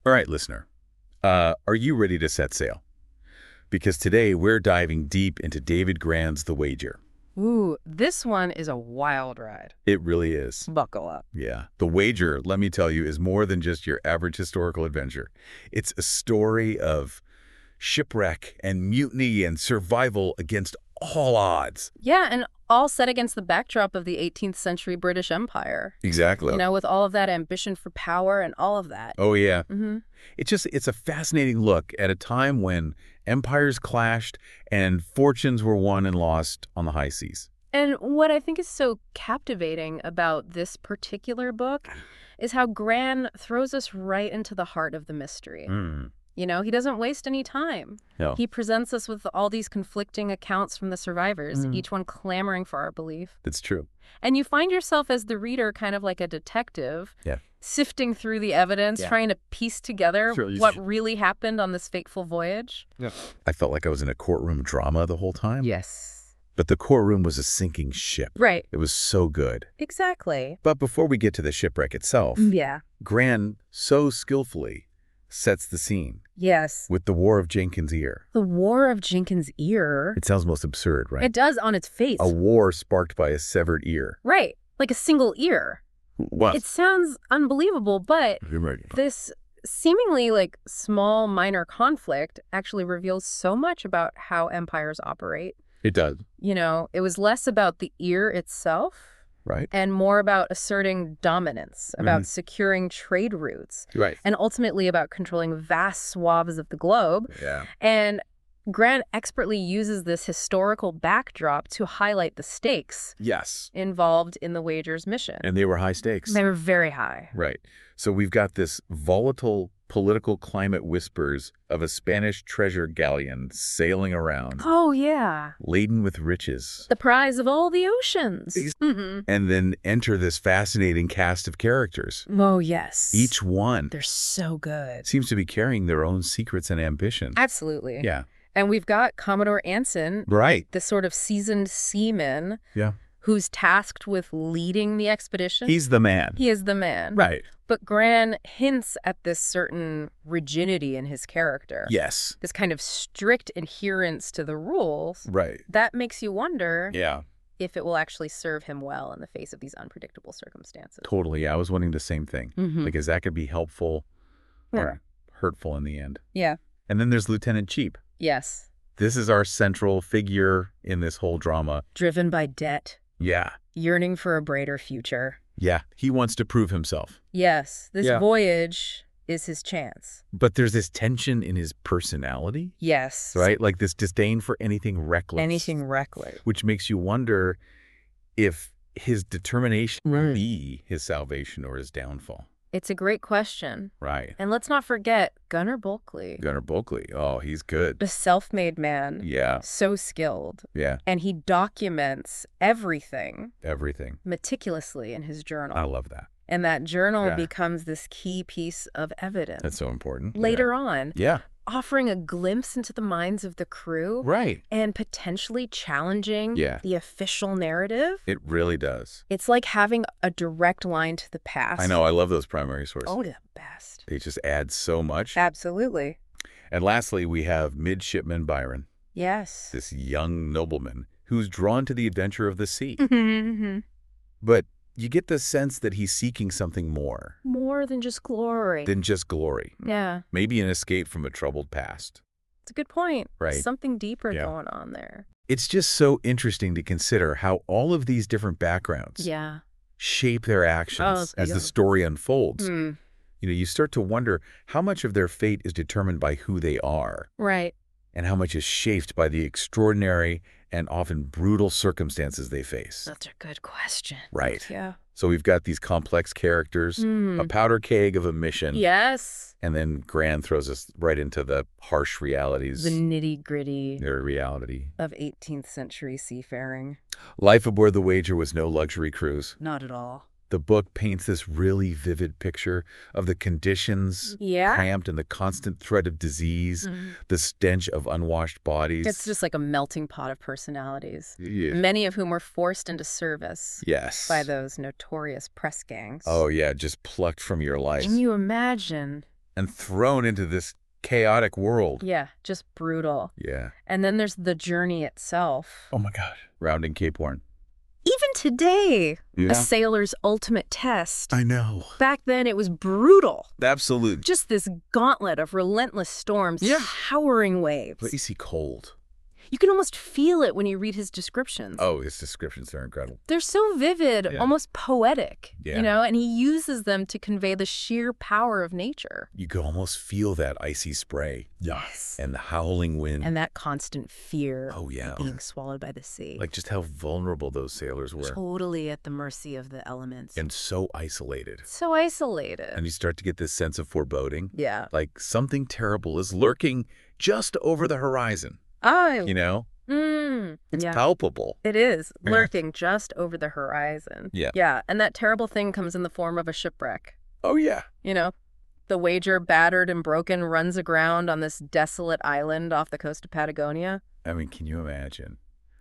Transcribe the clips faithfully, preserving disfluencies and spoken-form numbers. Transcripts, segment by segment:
All right, listener, uh, are you ready to set sail? Because today we're diving deep into David Gran's The Wager. Ooh, this one is a wild ride. It really is. Buckle up. Yeah. The Wager, let me tell you, is more than just your average historical adventure. It's a story of shipwreck and mutiny and survival against all odds. Yeah, and all set against the backdrop of the eighteenth century British Empire. Exactly. You know, with all of that ambition for power and all of that. Oh, yeah. Mm-hmm. It's just, it's a fascinating look at a time when empires clashed and fortunes were won and lost on the high seas. And what I think is so captivating about this particular book is how Gran throws us right into the heart of the mystery. Mm. You know, he doesn't waste any time. No. He presents us with all these conflicting accounts from the survivors, Mm. each one clamoring for our belief. That's true. And you find yourself as the reader kind of like a detective, Yeah. sifting through the evidence, Yeah. trying to piece together Sure, you what should- really happened on this fateful voyage. Yeah. I felt like I was in a courtroom drama the whole time. Yes. But the courtroom was a sinking ship. Right. It was so good. Exactly. But before we get to the shipwreck itself, Yeah. Gran so skillfully sets the scene Yes. with the War of Jenkins' Ear. The War of Jenkins' Ear. It sounds most absurd, right? It does on its face. A war sparked by a severed ear. Right. Like a single ear. What? It sounds unbelievable, but this seemingly like small minor conflict actually reveals so much about how empires operate. It does. You know, it was less about the ear itself Right? and more about asserting dominance, about Mhm. securing trade routes, Right. and ultimately about controlling vast swaths of the globe. Yeah. And Grant expertly uses this historical backdrop to highlight the stakes Yes. involved in the Wager's mission. And they were high stakes. They were very high. Right. So we've got this volatile political climate whispers of a Spanish treasure galleon sailing around, Oh, yeah. laden with riches. The prize of all the oceans. Ex- Mm-hmm. And then enter this fascinating cast of characters. Oh, yes. Each one They're so good. seems to be carrying their own secrets and ambition. Absolutely. Yeah. And we've got Commodore Anson, Right. this sort of seasoned seaman Yeah. who's tasked with leading the expedition. He's the man. He is the man. Right. But Gran hints at this certain rigidity in his character. Yes. This kind of strict adherence to the rules. Right. That makes you wonder Yeah. if it will actually serve him well in the face of these unpredictable circumstances. Totally. I was wondering the same thing. Mm-hmm. Because that could be helpful Yeah. or hurtful in the end. Yeah. And then there's Lieutenant Cheap. Yes. This is our central figure in this whole drama. Driven by debt, Yeah. yearning for a brighter future. Yeah. He wants to prove himself. Yes, this Yeah. voyage is his chance. But there's this tension in his personality, Yes. right? Like this disdain for anything reckless. Anything reckless. Which makes you wonder if his determination Right. will be his salvation or his downfall. It's a great question. Right. And let's not forget Gunnar Bulkley, Gunnar Bulkley. Oh, he's good. the self-made man, Yeah. so skilled. Yeah. And he documents everything Everything. meticulously in his journal. I love that. And that journal Yeah. becomes this key piece of evidence That's so important. later on, Yeah. offering a glimpse into the minds of the crew Right. and potentially challenging Yeah. the official narrative. It really does. It's like having a direct line to the past. I know. I love those primary sources. Oh, the best. They just add so much. Absolutely. And lastly, we have Midshipman Byron, Yes. this young nobleman who's drawn to the adventure of the sea. Mm-hmm. But you get the sense that he's seeking something more More than just glory. than just glory. Yeah, Maybe an escape from a troubled past. it's a good point. Right. Something deeper Yeah. going on there. It's just so interesting to consider how all of these different backgrounds Yeah. shape their actions Oh, as yeah. the story unfolds. Hmm. You know, you start to wonder how much of their fate is determined by who they are Right. and how much is shaped by the extraordinary and often brutal circumstances they face. That's a good question. Right. Yeah. So we've got these complex characters, Hmm. a powder keg of a mission, Yes. and then Gran throws us right into the harsh realities, The nitty gritty their reality. of eighteenth century seafaring. Life aboard the Wager was no luxury cruise. Not at all. The book paints this really vivid picture of the conditions Yeah. cramped and the constant threat of disease, Mhm. the stench of unwashed bodies. It's just like a melting pot of personalities, Yeah. many of whom were forced into service Yes. by those notorious press gangs. Oh, yeah, just plucked from your life. Can you imagine? and thrown into this chaotic world. Yeah, just brutal. Yeah. And then there's the journey itself. Oh my God. Rounding Cape Horn. Even today, Yeah. a sailor's ultimate test. I know. Back then, it was brutal. Absolute. Just this gauntlet of relentless storms, Yeah. towering waves. Icy cold. You can almost feel it when you read his descriptions. Oh, his descriptions are incredible. They're so vivid, Yeah. almost poetic, Yeah. you know, and he uses them to convey the sheer power of nature. You could almost feel that icy spray. Yes. And the howling wind. And that constant fear Oh, yeah. of being swallowed by the sea. Like just how vulnerable those sailors were. Totally at the mercy of the elements. And so isolated. So isolated. And you start to get this sense of foreboding. Yeah. Like something terrible is lurking just over the horizon. Oh. You know? Mm, It's yeah. palpable. It is, Yeah. lurking just over the horizon. Yeah. Yeah, and that terrible thing comes in the form of a shipwreck. Oh, yeah. You know, the wager, battered and broken, runs aground on this desolate island off the coast of Patagonia. I mean, can you imagine?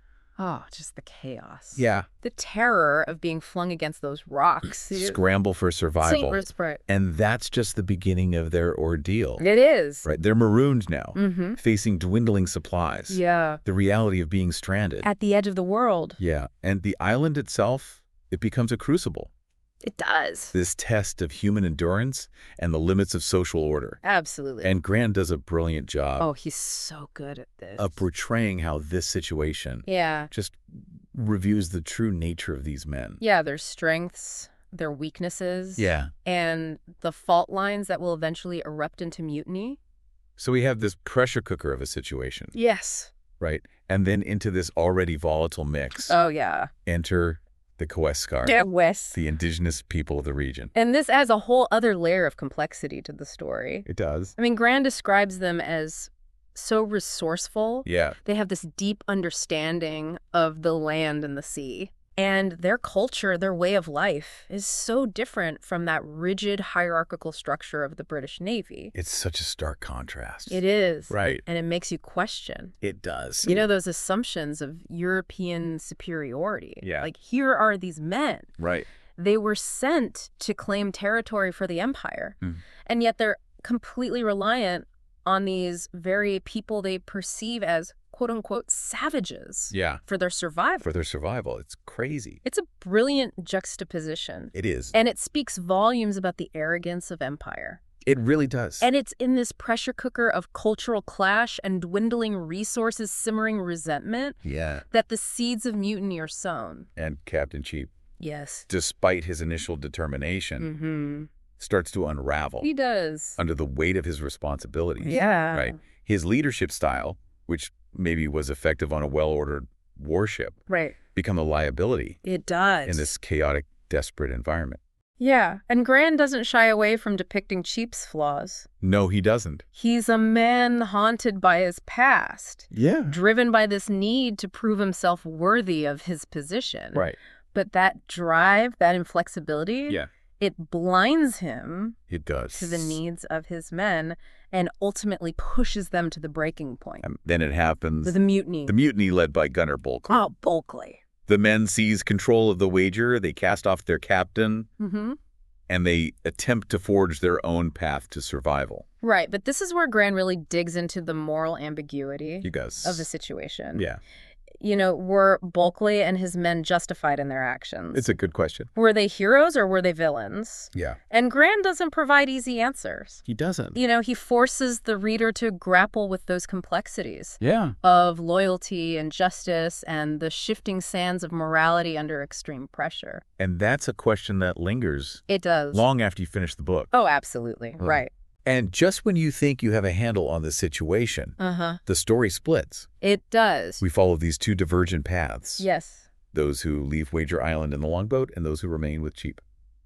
Oh, just the chaos. Yeah. The terror of being flung against those rocks. Scramble for survival. Right. And that's just the beginning of their ordeal. It is. Right? They're marooned now, Mm-hmm. facing dwindling supplies. Yeah. The reality of being stranded. At the edge of the world. Yeah. And the island itself, it becomes a crucible. It does. This test of human endurance and the limits of social order. Absolutely. And Grant does a brilliant job oh, he's so good at this. of portraying how this situation Yeah. just reviews the true nature of these men. Yeah, their strengths, their weaknesses. Yeah. And the fault lines that will eventually erupt into mutiny. So we have this pressure cooker of a situation, Yes. right? And then into this already volatile mix, Oh, yeah. enter the Queskar, Yeah, West. the indigenous people of the region. And this adds a whole other layer of complexity to the story. It does. I mean, Gran describes them as so resourceful. Yeah. They have this deep understanding of the land and the sea. And their culture, their way of life, is so different from that rigid hierarchical structure of the British Navy. It's such a stark contrast. It is. Right. And it makes you question. It does. You know, those assumptions of European superiority. Yeah. Like, here are these men. Right. They were sent to claim territory for the empire. Mm. And yet they're completely reliant on these very people they perceive as quote-unquote savages Yeah. for their survival. For their survival. It's crazy. It's a brilliant juxtaposition. It is. And it speaks volumes about the arrogance of empire. It really does. And it's in this pressure cooker of cultural clash and dwindling resources, simmering resentment, yeah. that the seeds of mutiny are sown. And Captain Cheap, Yes. despite his initial determination, Mm-hmm. starts to unravel He does. under the weight of his responsibilities. Yeah. Right. His leadership style, which maybe was effective on a well-ordered warship, Right. become a liability It does. in this chaotic, desperate environment. Yeah, and Gran doesn't shy away from depicting Cheap's flaws. No, he doesn't. He's a man haunted by his past, Yeah. driven by this need to prove himself worthy of his position. Right. But that drive, that inflexibility, Yeah. it blinds him It does. to the needs of his men and ultimately pushes them to the breaking point. Um, then it happens. The mutiny. The mutiny led by Gunner Bulkley. Oh, Bulkley. The men seize control of the wager, they cast off their captain, Mm-hmm. and they attempt to forge their own path to survival. Right, but this is where Gran really digs into the moral ambiguity You guys. of the situation. Yeah. You know, were Bulkley and his men justified in their actions? It's a good question. Were they heroes or were they villains? Yeah. And Gran doesn't provide easy answers. He doesn't. You know, he forces the reader to grapple with those complexities Yeah. of loyalty and justice and the shifting sands of morality under extreme pressure. And that's a question that lingers It does. long after you finish the book. Oh, absolutely. Uh, Right. And just when you think you have a handle on the situation, Uh-huh. the story splits. It does. We follow these two divergent paths. Yes. Those who leave Wager Island in the longboat and those who remain with Cheap.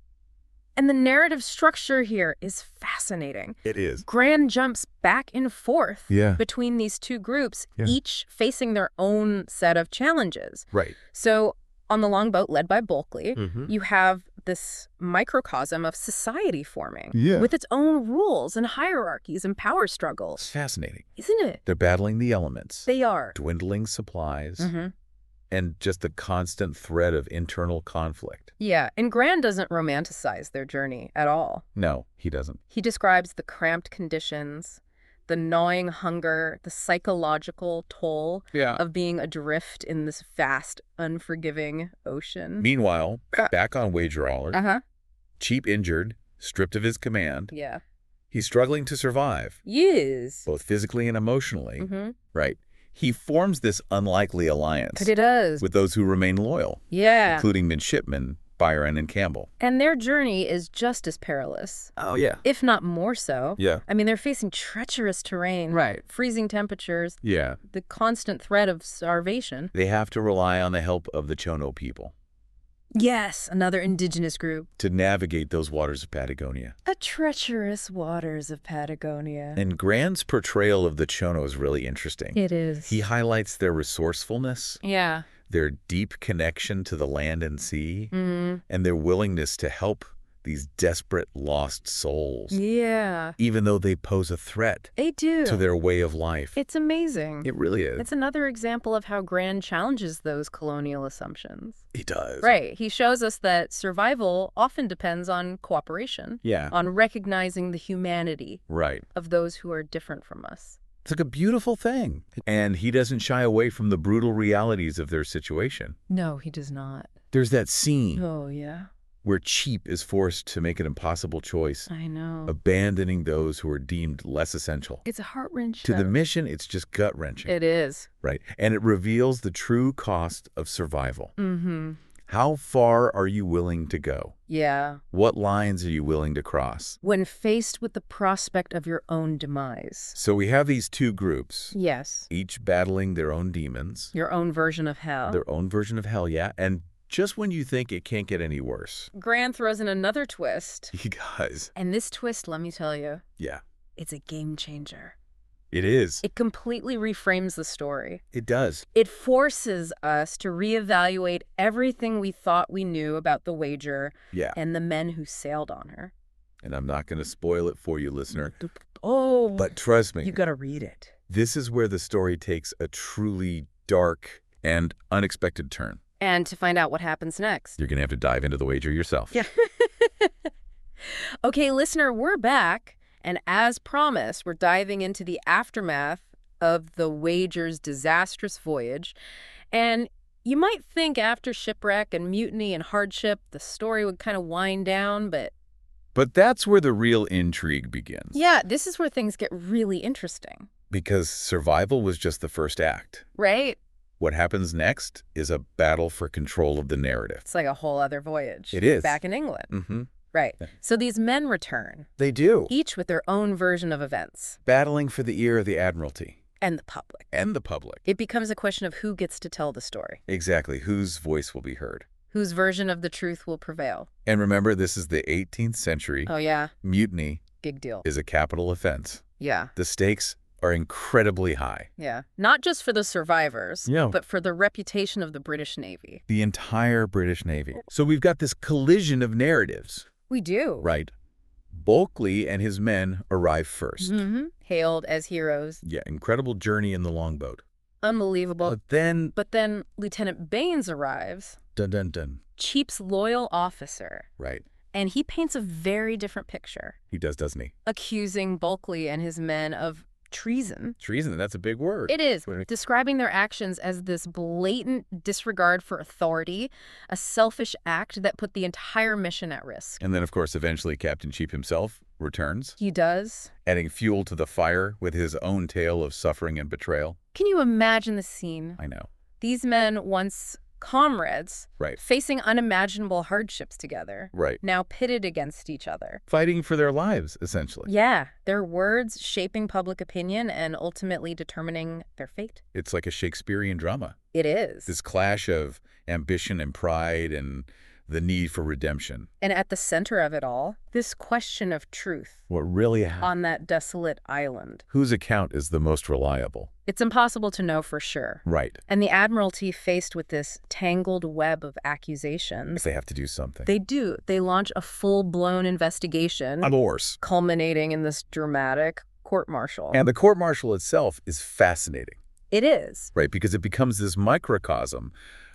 And the narrative structure here is fascinating. It is. Gran jumps back and forth Yeah. between these two groups, Yeah. each facing their own set of challenges. Right. So on the longboat led by Bulkley, Mm-hmm. you have this microcosm of society forming Yeah. with its own rules and hierarchies and power It's struggles. fascinating. Isn't it? They're battling the elements, They are. dwindling supplies, Mm-hmm. and just the constant threat of internal conflict. Yeah, and Gran doesn't romanticize their journey at all. No, he doesn't. He describes the cramped conditions, the gnawing hunger, the psychological toll Yeah. of being adrift in this vast, unforgiving ocean. Meanwhile, Uh, back on Wager Allard, Uh-huh. Cheap injured, stripped of his command, Yeah. he's struggling to survive, Yes. both physically and emotionally, Mm-hmm. right? He forms this unlikely alliance But it does. with those who remain loyal, Yeah. including midshipmen Byron and Campbell. And their journey is just as perilous, Oh, yeah. if not more so. Yeah. I mean, they're facing treacherous terrain, Right. freezing temperatures, Yeah. the constant threat of starvation. They have to rely on the help of the Chono people Yes, another indigenous group. to navigate those waters of Patagonia. A treacherous waters of Patagonia. And Gran's portrayal of the Chono is really interesting. It is. He highlights their resourcefulness, Yeah. their deep connection to the land and sea, Mm. and their willingness to help these desperate lost souls, Yeah. even though they pose a threat They do. to their way of life. It's amazing. It really is. It's another example of how Gran challenges those colonial assumptions. He does. Right. He shows us that survival often depends on cooperation, Yeah. on recognizing the humanity Right. of those who are different from us. It's like a beautiful thing. And he doesn't shy away from the brutal realities of their situation. No, he does not. There's that scene Oh, yeah. where Cheap is forced to make an impossible choice, I know. abandoning those who are deemed less essential. It's a heart-wrenching. To the mission, it's just gut-wrenching. It is. Right. And it reveals the true cost of survival. Mm-hmm. How far are you willing to go? Yeah. What lines are you willing to cross? When faced with the prospect of your own demise. So we have these two groups, Yes. each battling their own demons, Your own version of hell. their own version of hell, yeah. And just when you think it can't get any worse, Gran throws in another twist. he does. And this twist, let me tell you, Yeah, it's a game changer. it is. It completely reframes the story. It does. It forces us to reevaluate everything we thought we knew about the Wager Yeah. and the men who sailed on her. And I'm not going to spoil it for you, listener. Oh, But trust me, you gotta read it. this is where the story takes a truly dark and unexpected turn. And to find out what happens next. You're going to have to dive into the Wager yourself. Yeah. Okay, listener, we're back. And as promised, we're diving into the aftermath of the Wager's disastrous voyage. And you might think after shipwreck and mutiny and hardship, the story would kind of wind down, but But that's where the real intrigue begins. yeah, this is where things get really interesting, Because survival was just the first act. right? What happens next is a battle for control of the narrative. It's like a whole other voyage. It is. Back in England. Mm-hmm. Right. So these men return, They do. each with their own version of events, Battling for the ear of the Admiralty and the public. and the public. It becomes a question of who gets to tell the story, Exactly. Whose voice will be heard. whose version of the truth will prevail. And remember, this is the eighteenth century. Oh, yeah. Mutiny Big deal. is a capital offense. Yeah. The stakes are incredibly high. Yeah. Not just for the survivors, Yeah. but for the reputation of the British Navy. The entire British Navy. So we've got this collision of narratives, We do. right? Bulkley and his men arrive first. Mm-hmm. Hailed as heroes. Yeah, incredible journey in the longboat. Unbelievable. But then, But then Lieutenant Baines arrives, dun dun dun, Cheap's loyal officer, right? and he paints a very different picture, He does, doesn't he? accusing Bulkley and his men of treason. Treason, that's a big word. It is, Wait. describing their actions as this blatant disregard for authority, a selfish act that put the entire mission at risk. And then, of course, eventually Captain Cheap himself returns, He does. adding fuel to the fire with his own tale of suffering and betrayal. Can you imagine the scene? I know. These men, once comrades, Right, facing unimaginable hardships together, right. now pitted against each other. Fighting for their lives, essentially. Yeah, their words shaping public opinion and ultimately determining their fate. It's like a Shakespearean drama. It is. This clash of ambition and pride and the need for redemption. And at the center of it all, this question of truth What really happened? on that desolate island. Whose account is the most reliable? It's impossible to know for sure. Right. And the Admiralty, faced with this tangled web of accusations, They have to do something. they do. They launch a full-blown investigation, On horse. culminating in this dramatic court-martial. And the court-martial itself is fascinating, It is. right? Because it becomes this microcosm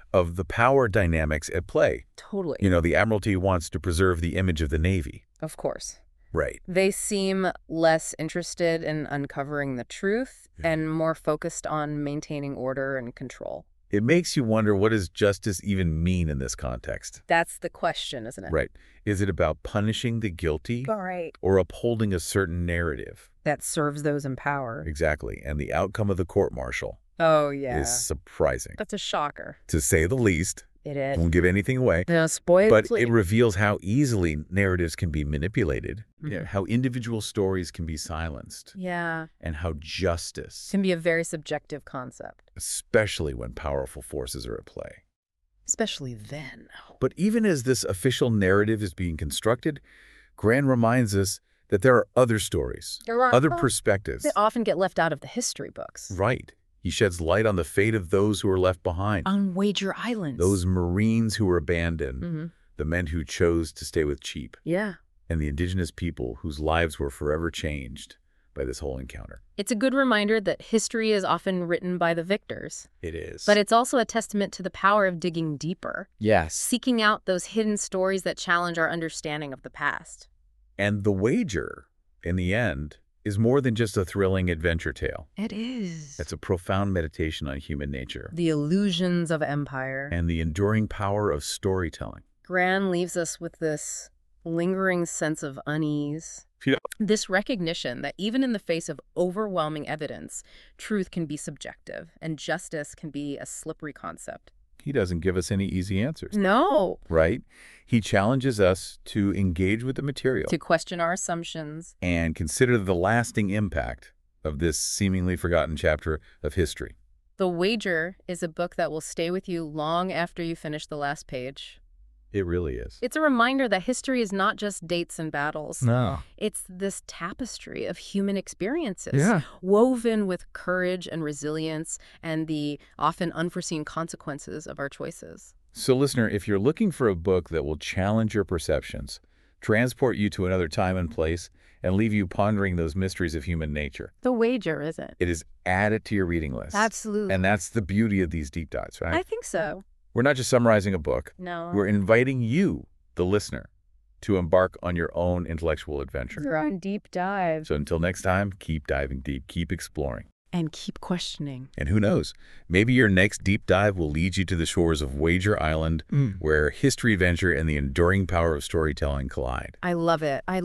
of the power dynamics at play. Totally. You know, the Admiralty wants to preserve the image of the Navy. Of course. Right. They seem less interested in uncovering the truth Yeah. and more focused on maintaining order and control. It makes you wonder, what does justice even mean in this context? That's the question, isn't it? Right. Is it about punishing the guilty All right. or upholding a certain narrative? That serves those in power. Exactly. And the outcome of the court-martial Oh, yeah. is surprising, That's a shocker. to say the least. It is. Won't give anything away. No, spoil But please. it reveals how easily narratives can be manipulated, you know, Mhm. how individual stories can be silenced, Yeah. and how justice, Can be a very subjective concept. especially when powerful forces are at play. Especially then. But even as this official narrative is being constructed, Gran reminds us that there are other stories, There are other perspectives. They often get left out of the history books. Right. He sheds light on the fate of those who are left behind, On Wager Islands. those Marines who were abandoned, Mm-hmm. the men who chose to stay with Cheap, Yeah. and the indigenous people whose lives were forever changed by this whole encounter. It's a good reminder that history is often written by the victors. It is. But it's also a testament to the power of digging deeper, Yes. seeking out those hidden stories that challenge our understanding of the past. And The Wager, in the end, is more than just a thrilling adventure tale. It is. It's a profound meditation on human nature The illusions of empire. and the enduring power of storytelling. Gran leaves us with this lingering sense of unease. Yeah. This recognition that even in the face of overwhelming evidence, truth can be subjective and justice can be a slippery concept. He doesn't give us any easy answers, No. right? He challenges us to engage with the material To question our assumptions. and consider the lasting impact of this seemingly forgotten chapter of history. The Wager is a book that will stay with you long after you finish the last page. It really is. It's a reminder that history is not just dates and battles. No. It's this tapestry of human experiences, Yeah. woven with courage and resilience and the often unforeseen consequences of our choices. So, listener, if you're looking for a book that will challenge your perceptions, transport you to another time and place, and leave you pondering those mysteries of human nature, The Wager, isn't it is added to your reading list. Absolutely. And that's the beauty of these deep dives, right? I think so. We're not just summarizing a book. No. We're inviting you, the listener, to embark on your own intellectual adventure. You're on deep dive. So until next time, keep diving deep, keep exploring. And keep questioning. And who knows, maybe your next deep dive will lead you to the shores of Wager Island, Mm. where history, adventure, and the enduring power of storytelling collide. I love it. I